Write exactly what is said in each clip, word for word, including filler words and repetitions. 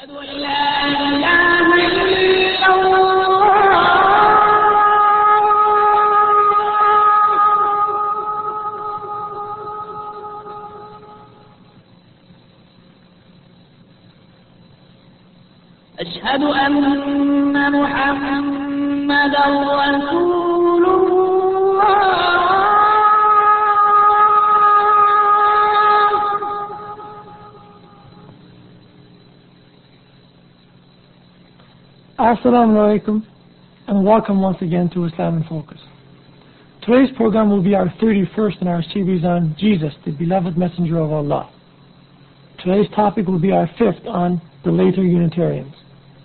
أشهد أن محمدا رسول الله. Assalamu alaikum and welcome once again to Islam in Focus. Today's program will be our thirty-first in our series on Jesus, the beloved messenger of Allah. Today's topic will be our fifth on the later Unitarians.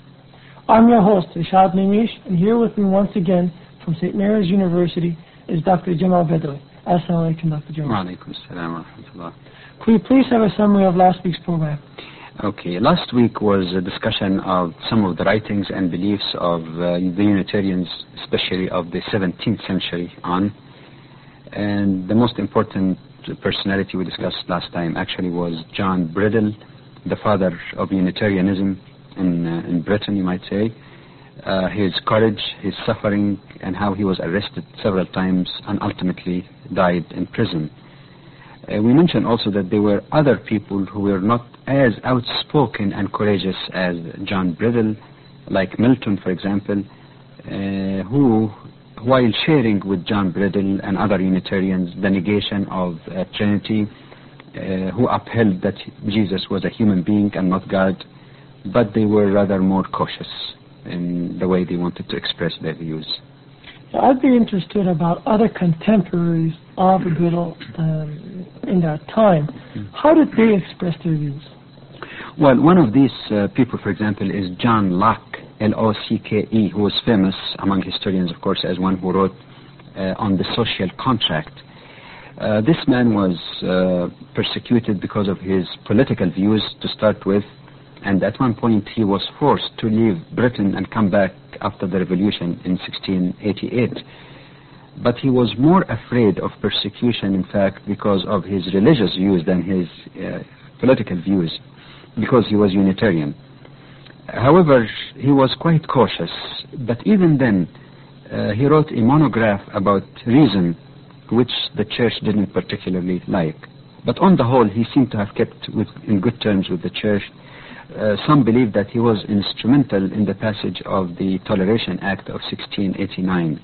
I'm your host, Ishad Nimish, and here with me once again from Saint Mary's University is Doctor Jamal Bedawi. Assalamu alaikum, Doctor Jamal. Wa alaikum assalam wa rahmatullah. Could you please have a summary of last week's program? Okay, last week was a discussion of some of the writings and beliefs of uh, the Unitarians, especially of the seventeenth century on. And the most important personality we discussed last time actually was John Bridle, the father of Unitarianism in, uh, in Britain, you might say. Uh, his courage, his suffering, and how he was arrested several times and ultimately died in prison. Uh, we mentioned also that there were other people who were not as outspoken and courageous as John Bridle, like Milton, for example, uh, who, while sharing with John Bridle and other Unitarians the negation of uh, Trinity, uh, who upheld that Jesus was a human being and not God, but they were rather more cautious in the way they wanted to express their views. I'd be interested about other contemporaries of Bridle um, in that time. How did they express their views? Well, one of these uh, people, for example, is John Locke, L O C K E, who was famous among historians, of course, as one who wrote uh, on the social contract. Uh, this man was uh, persecuted because of his political views to start with, and at one point he was forced to leave Britain and come back after the revolution in sixteen eighty-eight. But he was more afraid of persecution, in fact, because of his religious views than his uh, political views, because he was Unitarian. However, he was quite cautious, but even then uh, he wrote a monograph about reason, which the church didn't particularly like. But on the whole, he seemed to have kept with, in good terms with the church. Uh, some believe that he was instrumental in the passage of the Toleration Act of sixteen eighty-nine.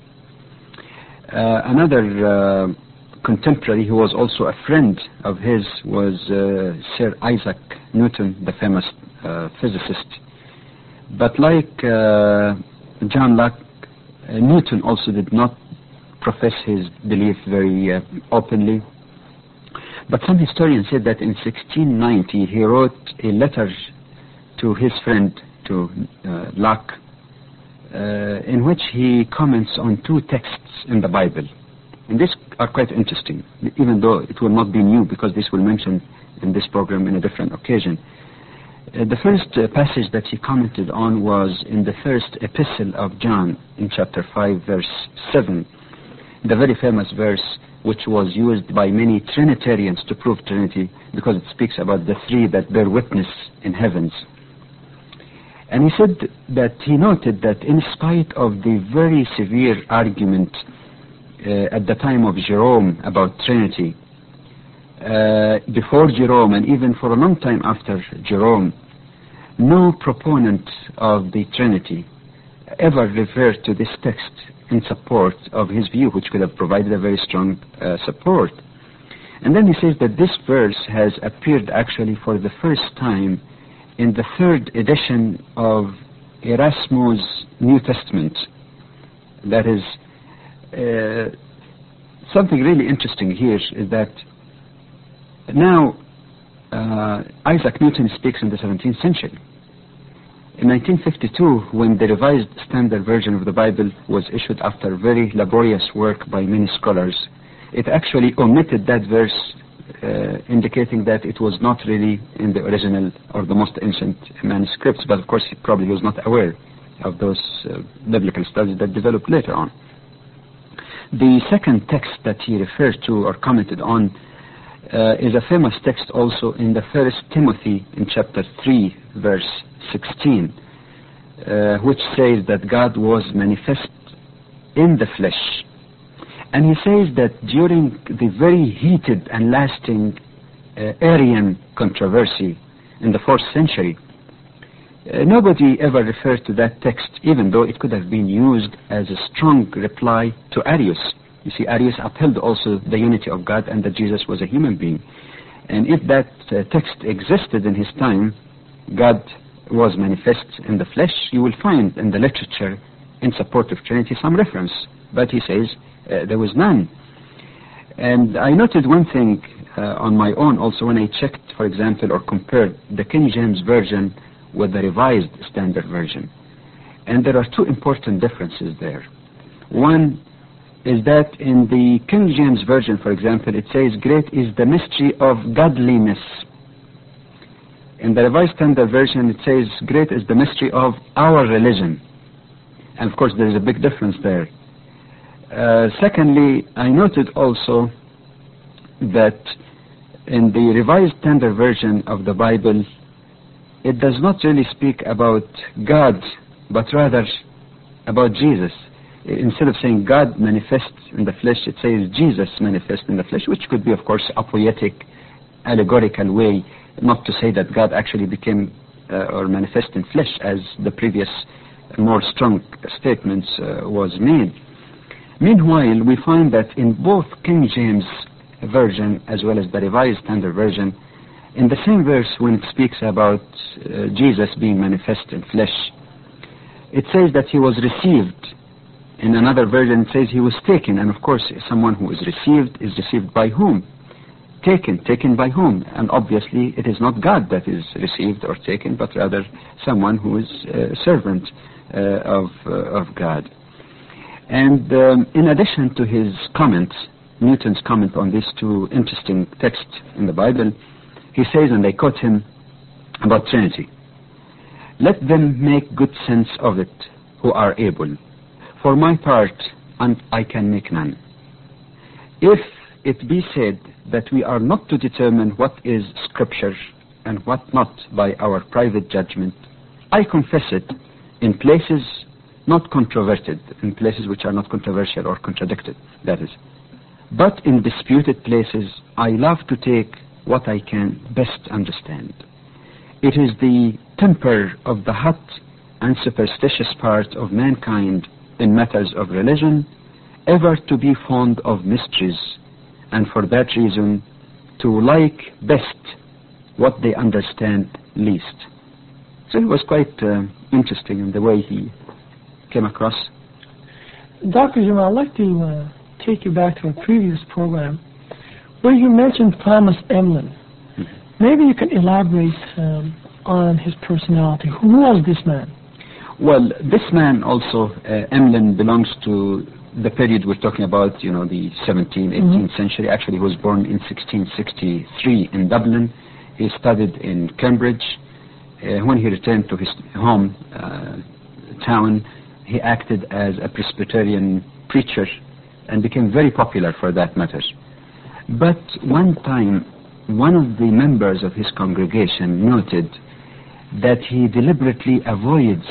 Uh, another uh, contemporary who was also a friend of his was uh, Sir Isaac Newton, the famous uh, physicist. But like uh, John Locke, uh, Newton also did not profess his belief very uh, openly. But some historians said that in sixteen ninety he wrote a letter to his friend, to uh, Locke, uh, in which he comments on two texts in the Bible. And these are quite interesting, even though it will not be new, because this will mention in this program in a different occasion. Uh, the first uh, passage that he commented on was in the first epistle of John, in chapter five, verse seven, the very famous verse which was used by many Trinitarians to prove Trinity, because it speaks about the three that bear witness in heavens. And he said that he noted that in spite of the very severe argument uh, at the time of Jerome about Trinity, uh, before Jerome and even for a long time after Jerome, no proponent of the Trinity ever referred to this text in support of his view, which could have provided a very strong uh, support. And then he says that this verse has appeared actually for the first time in the third edition of Erasmus' New Testament. That is, uh, something really interesting here is that now uh, Isaac Newton speaks in the seventeenth century. In nineteen fifty-two, when the Revised Standard Version of the Bible was issued after very laborious work by many scholars, it actually omitted that verse, uh, indicating that it was not really in the original or the most ancient manuscripts, but of course he probably was not aware of those uh, biblical studies that developed later on. The second text that he referred to or commented on uh, is a famous text also in the First Timothy in chapter three, verse sixteen, uh, which says that God was manifest in the flesh. And he says that during the very heated and lasting uh, Arian controversy in the fourth century, uh, nobody ever referred to that text, even though it could have been used as a strong reply to Arius. You see, Arius upheld also the unity of God and that Jesus was a human being. And if that uh, text existed in his time, God was manifest in the flesh, you will find in the literature in support of Trinity some reference. But he says uh, there was none. And I noted one thing uh, on my own also when I checked, for example, or compared the King James Version with the Revised Standard Version. And there are two important differences there. One is that in the King James Version, for example, it says, "Great is the mystery of godliness." In the Revised Standard Version, it says, "Great is the mystery of our religion." And of course, there is a big difference there. Uh, secondly, I noted also that in the Revised Standard Version of the Bible, it does not really speak about God, but rather about Jesus. Instead of saying God manifests in the flesh, it says Jesus manifests in the flesh, which could be, of course, a poetic, allegorical way, not to say that God actually became uh, or manifest in flesh, as the previous more strong statements uh, was made. Meanwhile, we find that in both King James Version as well as the Revised Standard Version, in the same verse when it speaks about uh, Jesus being manifest in flesh, it says that he was received. In another version it says he was taken, and of course someone who is received is received by whom? Taken. Taken by whom? And obviously it is not God that is received or taken, but rather someone who is a servant uh, of, uh, of God. And um, in addition to his comments, Newton's comment on these two interesting texts in the Bible, he says, and I quote him, about Trinity, "Let them make good sense of it who are able. For my part, and I can make none. If it be said that we are not to determine what is Scripture and what not by our private judgment, I confess it in places not controverted, in places which are not controversial or contradicted, that is. But in disputed places, I love to take what I can best understand. It is the temper of the hot and superstitious part of mankind in matters of religion, ever to be fond of mysteries, and for that reason to like best what they understand least." So it was quite uh, interesting in the way he came across. Doctor Jim, I'd like to uh, take you back to a previous program where you mentioned Thomas Emlyn. Mm-hmm. Maybe you can elaborate um, on his personality. Who was this man? Well, this man also, uh, Emlyn, belongs to the period we're talking about, you know, the seventeenth, eighteenth mm-hmm. century. Actually, he was born in sixteen sixty-three in Dublin. He studied in Cambridge. Uh, when he returned to his home uh, town, he acted as a Presbyterian preacher and became very popular for that matter. But one time, one of the members of his congregation noted that he deliberately avoids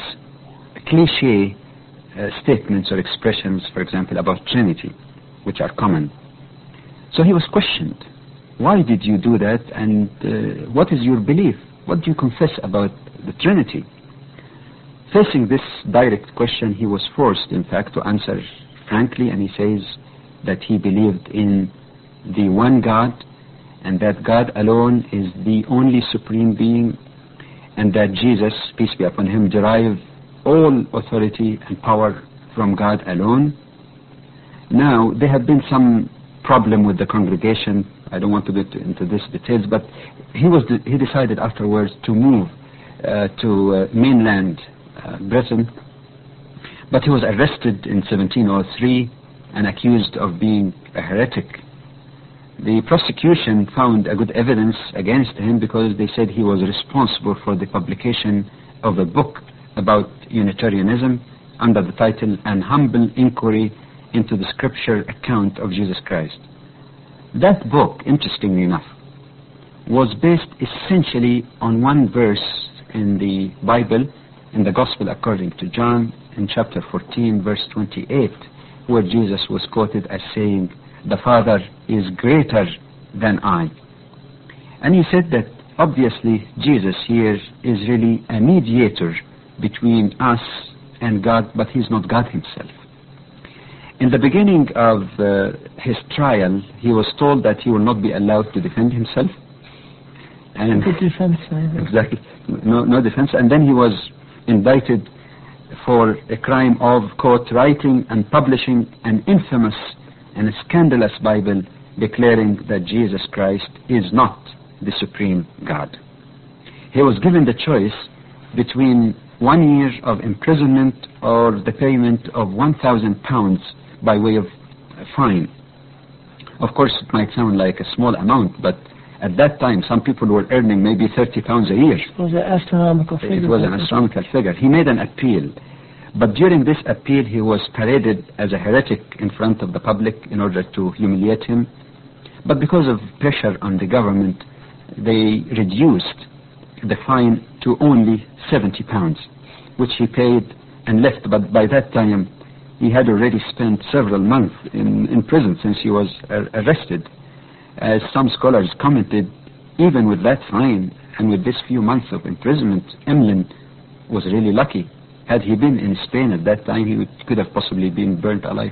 cliché uh, statements or expressions, for example, about Trinity, which are common. So he was questioned. Why did you do that, and uh, what is your belief? What do you confess about the Trinity? Facing this direct question, he was forced, in fact, to answer frankly, and he says that he believed in the one God, and that God alone is the only supreme being, and that Jesus, peace be upon him, derived all authority and power from God alone. Now, there have been some problem with the congregation. I don't want to get into these details, but he was de- he decided afterwards to move uh, to uh, mainland uh, Britain. But he was arrested in seventeen oh three and accused of being a heretic. The prosecution found a good evidence against him because they said he was responsible for the publication of a book about Unitarianism under the title An Humble Inquiry into the Scripture Account of Jesus Christ. That book, interestingly enough, was based essentially on one verse in the Bible, in the Gospel according to John, in chapter fourteen, verse twenty-eight, where Jesus was quoted as saying, "The Father is greater than I." And he said that obviously Jesus here is really a mediator between us and God, but he's not God himself. In the beginning of uh, his trial, he was told that he will not be allowed to defend himself. And Good defense. uh, exactly, no, no defense. And then he was indicted for a crime of, quote, writing and publishing an infamous and scandalous Bible declaring that Jesus Christ is not the supreme God. He was given the choice between one year of imprisonment or the payment of one thousand pounds by way of fine. Of course, it might sound like a small amount, but at that time, some people were earning maybe thirty pounds a year. It was an astronomical figure. It was an astronomical figure. He made an appeal. But during this appeal, he was paraded as a heretic in front of the public in order to humiliate him. But because of pressure on the government, they reduced the fine to only seventy pounds, which he paid and left. But by that time, he had already spent several months in, in prison since he was uh, arrested. As some scholars commented, even with that fine and with this few months of imprisonment, Emlyn was really lucky. Had he been in Spain at that time, he would, could have possibly been burnt alive.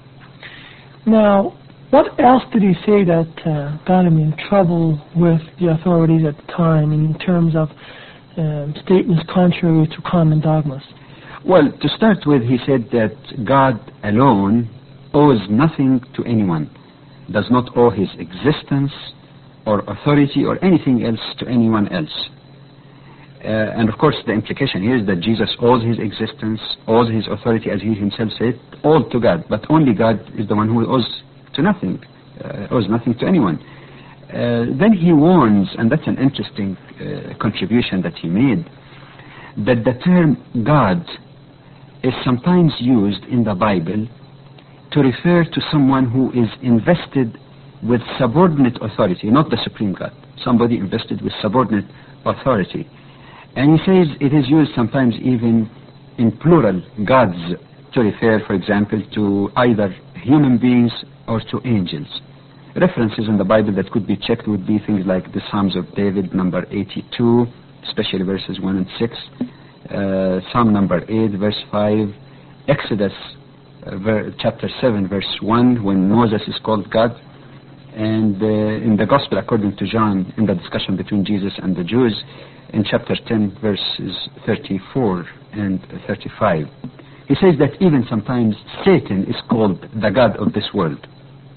Now, what else did he say that uh, got him in trouble with the authorities at the time in terms of um, statements contrary to common dogmas? Well, to start with, he said that God alone owes nothing to anyone, does not owe his existence or authority or anything else to anyone else. Uh, and of course the implication here is that Jesus owes his existence, owes his authority, as he himself said, all to God, but only God is the one who owes to nothing, uh, owes nothing to anyone. Uh, then he warns, and that's an interesting uh, contribution that he made, that the term God is sometimes used in the Bible to refer to someone who is invested with subordinate authority, not the supreme God, somebody invested with subordinate authority. And he says it is used sometimes even in plural, gods, to refer, for example, to either human beings or to angels. References in the Bible that could be checked would be things like the Psalms of David, number eighty-two, especially verses one and six, uh, Psalm number eight, verse five, Exodus uh, ver chapter seven, verse one, when Moses is called God, and uh, in the Gospel according to John, in the discussion between Jesus and the Jews, in chapter ten, verses thirty-four and thirty-five. He says that even sometimes Satan is called the God of this world.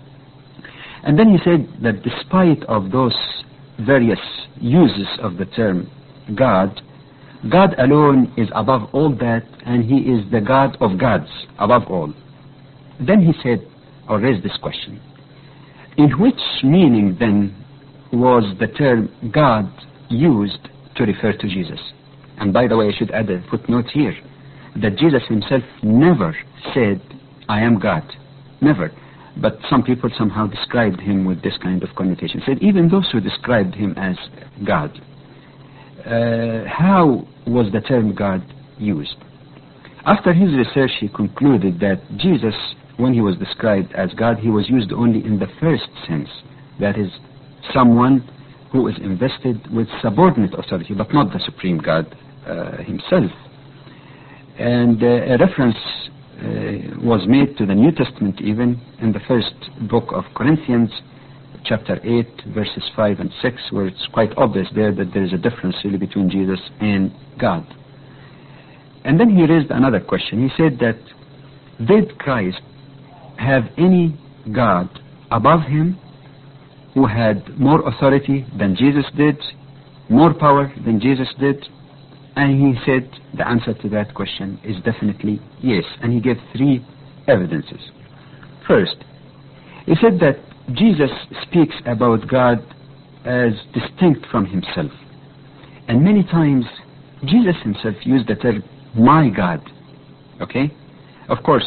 And then he said that despite of those various uses of the term God, God alone is above all that, and he is the God of gods, above all. Then he said, or raised this question, in which meaning then was the term God used to refer to Jesus? And by the way, I should add a footnote here, that Jesus himself never said, I am God. Never. But some people somehow described him with this kind of connotation. Said even those who described him as God. Uh, how was the term God used? After his research, he concluded that Jesus, when he was described as God, he was used only in the first sense. That is, someone who is invested with subordinate authority, but not the supreme God uh, himself. And uh, a reference uh, was made to the New Testament even in the first book of Corinthians, chapter eight, verses five and six, where it's quite obvious there that there is a difference really between Jesus and God. And then he raised another question. He said that, did Christ have any God above him who had more authority than Jesus did, more power than Jesus did? And he said the answer to that question is definitely yes. And he gave three evidences. First, he said that Jesus speaks about God as distinct from himself. And many times Jesus himself used the term, my God. Okay? Of course,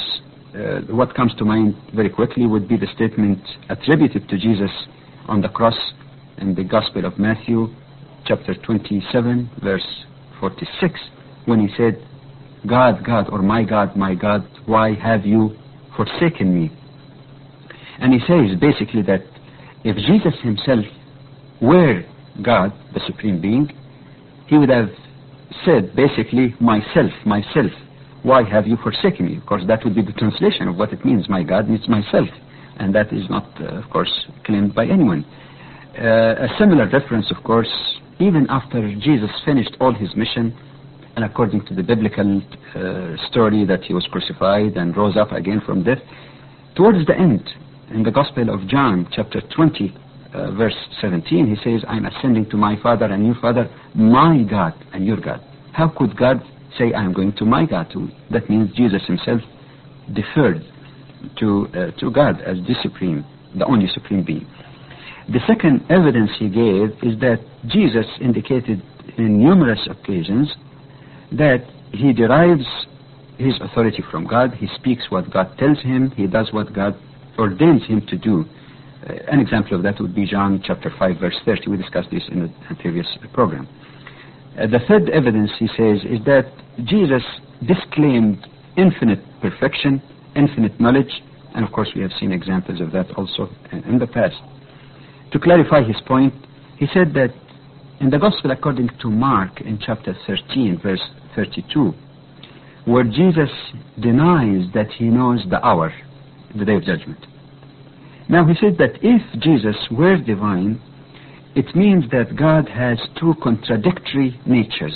uh, what comes to mind very quickly would be the statement attributed to Jesus on the cross in the Gospel of Matthew, chapter twenty-seven, verse forty-six, when he said, God, God, or my God, my God, why have you forsaken me? And he says basically that if Jesus himself were God, the Supreme Being, he would have said basically, myself, myself, why have you forsaken me? Of course, that would be the translation of what it means. My God means myself. And that is not, uh, of course, claimed by anyone. Uh, a similar reference, of course, even after Jesus finished all his mission, and according to the biblical uh, story that he was crucified and rose up again from death, towards the end, in the Gospel of John, chapter twenty, uh, verse seventeen, he says, I'm ascending to my Father and your Father, my God and your God. How could God say, I'm going to my God too? That means Jesus himself deferred to, uh, to God as the supreme, the only supreme being. The second evidence he gave is that Jesus indicated in numerous occasions that he derives his authority from God. He speaks what God tells him. He does what God ordains him to do. Uh, an example of that would be John chapter five, verse thirty. We discussed this in a, a previous program. Uh, the third evidence, he says, is that Jesus disclaimed infinite perfection, infinite knowledge, and of course we have seen examples of that also in the past. To clarify his point, he said that in the Gospel according to Mark in chapter thirteen, verse thirty-two, where Jesus denies that he knows the hour, the day of judgment. Now he said that if Jesus were divine, it means that God has two contradictory natures.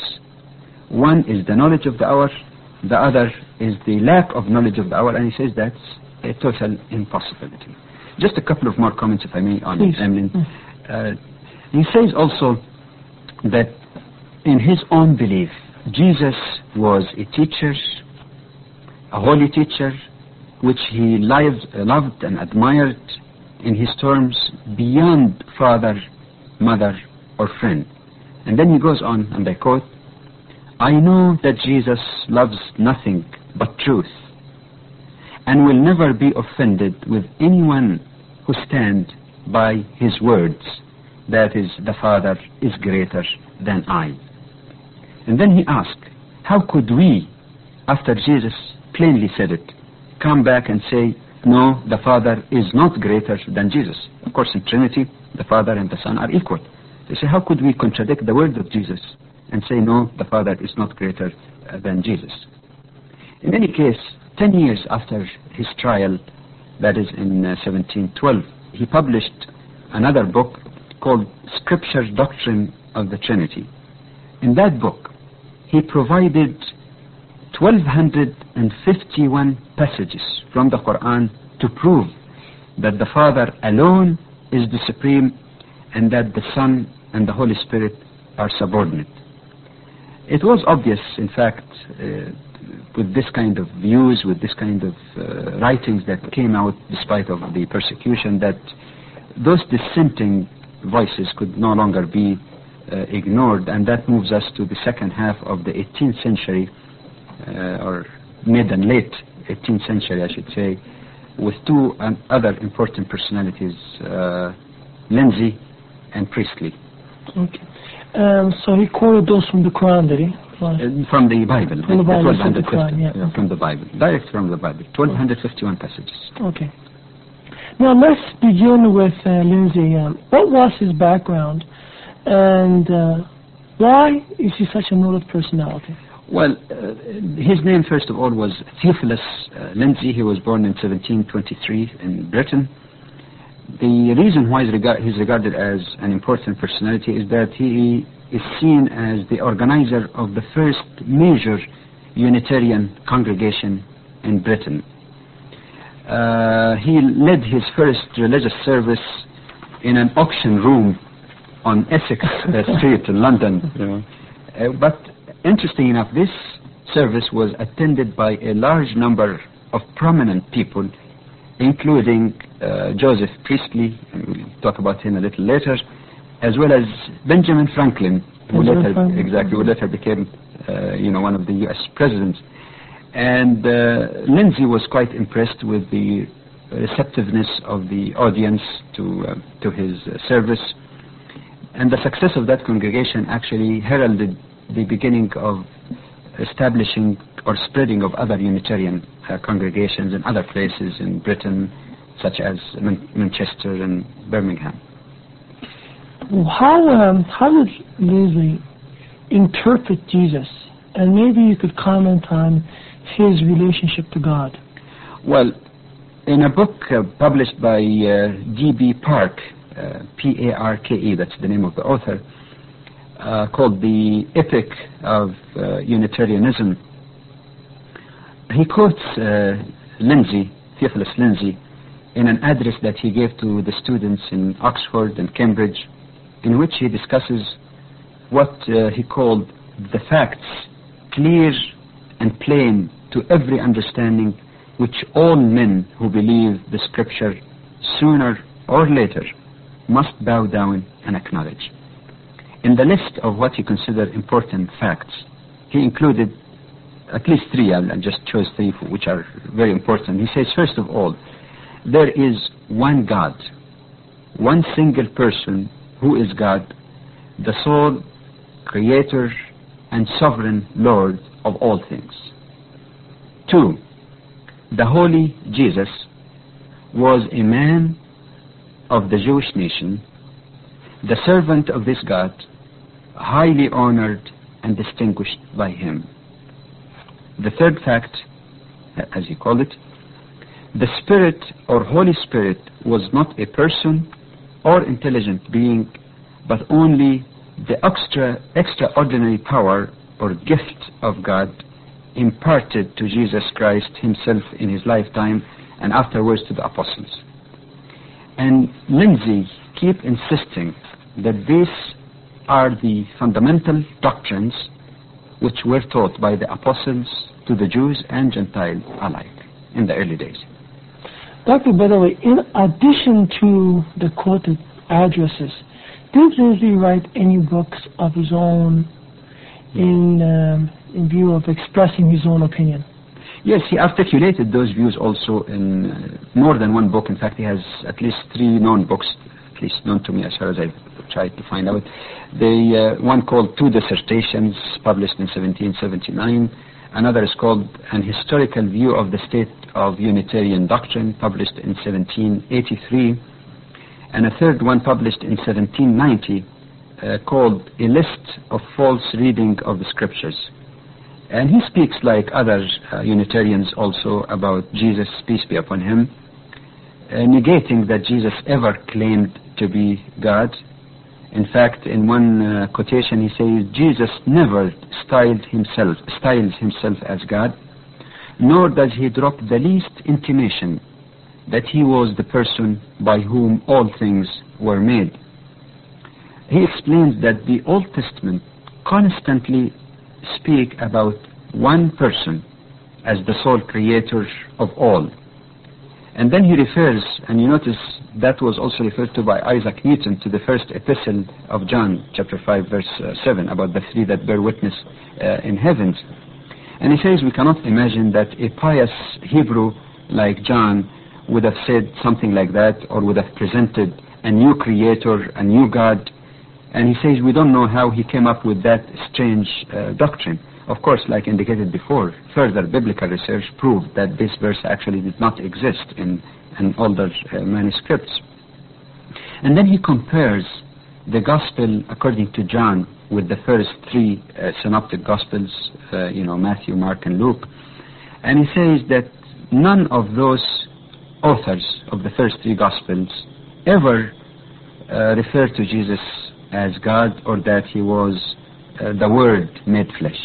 One is the knowledge of the hour, the other is the lack of knowledge of the hour, and he says that's a total impossibility. Just a couple of more comments, if I may, on it, Emlyn. Uh, he says also that in his own belief, Jesus was a teacher, a holy teacher, which he lived, uh, loved and admired in his terms beyond father, mother, or friend. And then he goes on, and I quote, I know that Jesus loves nothing but truth, and will never be offended with anyone who stands by his words, that is, the Father is greater than I. And then he asked, how could we, after Jesus plainly said it, come back and say, no, the Father is not greater than Jesus? Of course, in Trinity, the Father and the Son are equal. They say, how could we contradict the word of Jesus and say, no, the Father is not greater uh, than Jesus? In any case, ten years after his trial, that is in uh, seventeen twelve, he published another book called Scripture's Doctrine of the Trinity. In that book, he provided one thousand two hundred fifty-one passages from the Quran to prove that the Father alone is the supreme and that the Son and the Holy Spirit are subordinate. It was obvious, in fact, uh, with this kind of views, with this kind of uh, writings that came out despite of the persecution, that those dissenting voices could no longer be uh, ignored, and that moves us to the second half of the eighteenth century, uh, or mid and late eighteenth century, I should say, with two um, other important personalities, uh, Lindsay and Priestley. Okay. Um, so he quoted those from the Quran, did he? Uh, from the Bible. From the Bible, from the fifty, Quran, yeah. yeah, from the Bible. Direct from the Bible. one thousand two hundred fifty-one passages. Okay. Now let's begin with uh, Lindsay. Um, what was his background, and uh, why is he such a noted personality? Well, uh, his name, first of all, was Theophilus uh, Lindsay. He was born in seventeen twenty-three in Britain. The reason why he's, regard he's regarded as an important personality is that he is seen as the organizer of the first major Unitarian congregation in Britain. Uh, he led his first religious service in an auction room on Essex uh, Street in London. Yeah. Uh, but interesting enough, this service was attended by a large number of prominent people, including uh, Joseph Priestley, and we'll talk about him a little later, as well as Benjamin Franklin, who Benjamin later Franklin. exactly who later became, uh, you know, one of the U S presidents. And uh, Lindsay was quite impressed with the receptiveness of the audience to, uh, to his uh, service. And the success of that congregation actually heralded the beginning of establishing or spreading of other Unitarian uh, congregations in other places in Britain, such as Man- Manchester and Birmingham. How, um, how did Lindsay interpret Jesus? And maybe you could comment on his relationship to God. Well, in a book uh, published by uh, D B Park, uh, P A R K E, that's the name of the author, uh, called The Epic of uh, Unitarianism, he quotes uh, Lindsay, Theophilus Lindsay, in an address that he gave to the students in Oxford and Cambridge, in which he discusses what uh, he called the facts, clear and plain to every understanding, which all men who believe the Scripture sooner or later must bow down and acknowledge. In the list of what he considered important facts, he included at least three. I just chose three which are very important. He says, first of all, there is one God, one single person who is God, the sole creator and sovereign Lord of all things. Two, the holy Jesus was a man of the Jewish nation, the servant of this God, highly honored and distinguished by him. The third fact, as he called it, the Spirit or Holy Spirit was not a person or intelligent being, but only the extra, extraordinary power or gift of God imparted to Jesus Christ himself in his lifetime and afterwards to the apostles. And Lindsay keep insisting that these are the fundamental doctrines which were taught by the apostles to the Jews and Gentiles alike in the early days. Doctor Badawi, in addition to the quoted addresses, did Lindsay write any books of his own in, um, in view of expressing his own opinion? Yes, he articulated those views also in uh, more than one book. In fact, he has at least three known books, at least known to me as far as I've tried to find out. The uh, one called Two Dissertations, published in seventeen seventy-nine. Another is called An Historical View of the State of Unitarian Doctrine, published in seventeen eighty-three. And a third one published in seventeen ninety, uh, called A List of False Reading of the Scriptures. And he speaks, like other uh, Unitarians also, about Jesus, peace be upon him, uh, negating that Jesus ever claimed to be God. In fact, in one uh, quotation he says, Jesus never styled himself, styles himself as God, nor does he drop the least intimation that he was the person by whom all things were made. He explains that the Old Testament constantly speak about one person as the sole creator of all. And then he refers, and you notice that was also referred to by Isaac Newton to the first epistle of John, chapter five, verse uh, seven, about the three that bear witness uh, in heavens. And he says we cannot imagine that a pious Hebrew like John would have said something like that, or would have presented a new creator, a new God. And he says we don't know how he came up with that strange uh, doctrine. Of course, like indicated before, further biblical research proved that this verse actually did not exist in, in older uh, manuscripts. And then he compares the gospel according to John with the first three uh, synoptic gospels, uh, you know, Matthew, Mark, and Luke. And he says that none of those authors of the first three gospels ever uh, refer to Jesus as God, or that he was uh, the Word made flesh.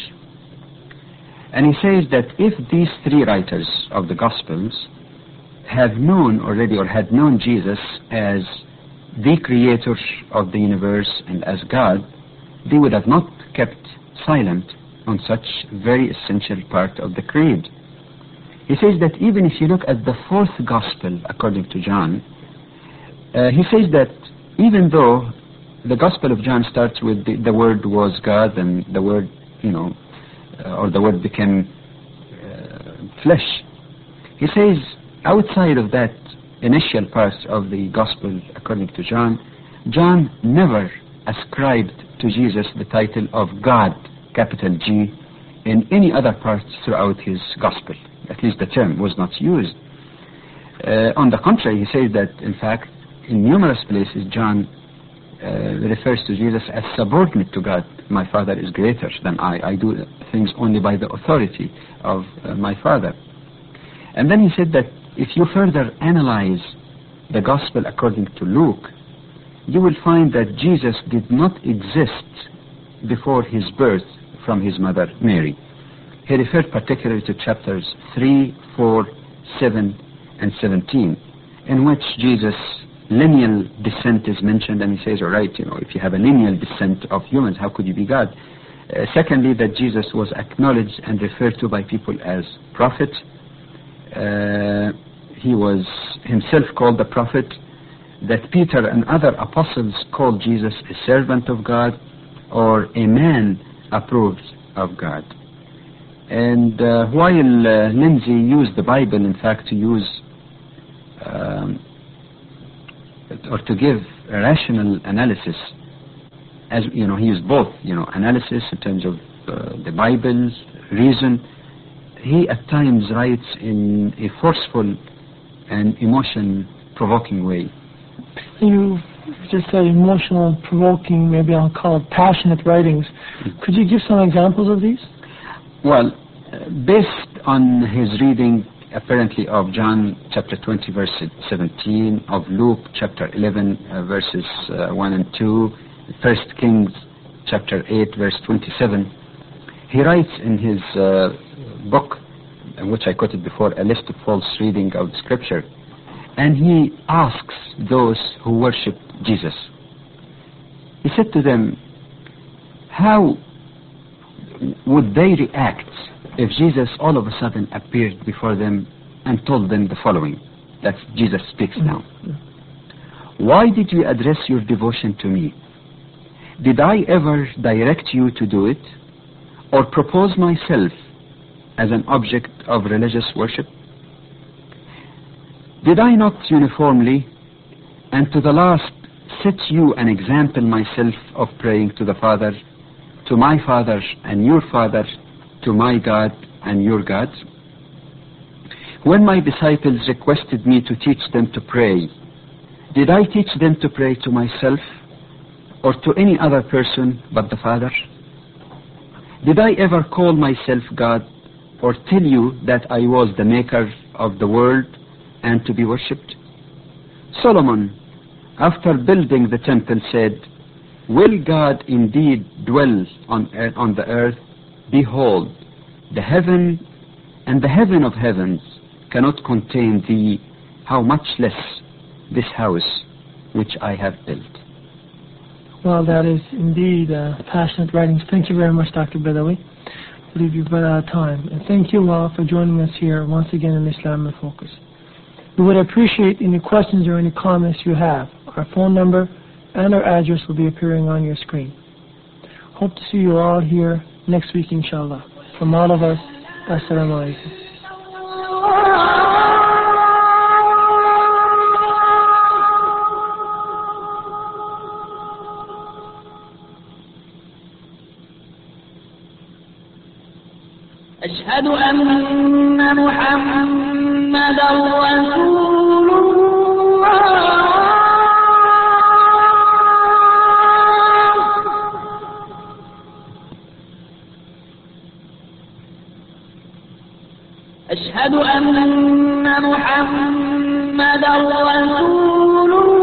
And he says that if these three writers of the Gospels have known already, or had known Jesus as the creator of the universe and as God, they would have not kept silent on such very essential part of the creed. He says that even if you look at the fourth Gospel according to John, uh, he says that even though the Gospel of John starts with the, the Word was God, and the Word, you know, uh, or the Word became uh, flesh. He says, outside of that initial part of the Gospel according to John, John never ascribed to Jesus the title of God, capital G, in any other part throughout his Gospel. At least the term was not used. Uh, on the contrary, he says that, in fact, in numerous places, John uh, refers to Jesus as subordinate to God. My Father is greater than I. I do things only by the authority of uh, my Father. And then he said that if you further analyze the Gospel according to Luke, you will find that Jesus did not exist before his birth from his mother Mary. He referred particularly to chapters three, four, seven, and seventeen, in which Jesus' lineal descent is mentioned, and he says, all right, you know, if you have a lineal descent of humans, how could you be God? Uh, secondly, that Jesus was acknowledged and referred to by people as prophet. Uh, he was himself called the prophet. That Peter and other apostles called Jesus a servant of God or a man approved of God. And uh, while uh, Lindsay used the Bible, in fact, to use um, or to give a rational analysis, as you know, he used both, you know, analysis in terms of uh, the Bible's reason. He at times writes in a forceful and emotion-provoking way. You just said emotional, provoking, maybe I'll call it passionate writings. Could you give some examples of these? Well, uh, based on his reading apparently of John chapter twenty verse seventeen, of Luke chapter eleven uh, verses uh, one and two, First Kings chapter eight verse twenty-seven, he writes in his uh, book, which I quoted before, A List of False Reading of Scripture, and he asks those who worship Jesus. He said to them, how would they react if Jesus all of a sudden appeared before them and told them the following? That's Jesus speaks now. Why did you address your devotion to me? Did I ever direct you to do it or propose myself as an object of religious worship? Did I not uniformly and to the last set you an example myself of praying to the Father, to my Father and your Father, to my God and your God? When my disciples requested me to teach them to pray, did I teach them to pray to myself or to any other person but the Father? Did I ever call myself God or tell you that I was the maker of the world and to be worshipped? Solomon, after building the temple, said, will God indeed dwell on, earth, on the earth? Behold, the heaven and the heaven of heavens cannot contain thee, how much less this house which I have built. Well, that is indeed uh, passionate writings. Thank you very much, Doctor Badawi. I believe you've run out of time. And thank you all for joining us here once again in Islam in Focus. We would appreciate any questions or any comments you have. Our phone number and our address will be appearing on your screen. Hope to see you all here next week, inshallah. From all of us, Assalamu alaikum. أشهد أن محمدا رسول الله. أشهد أن محمدا رسول الله.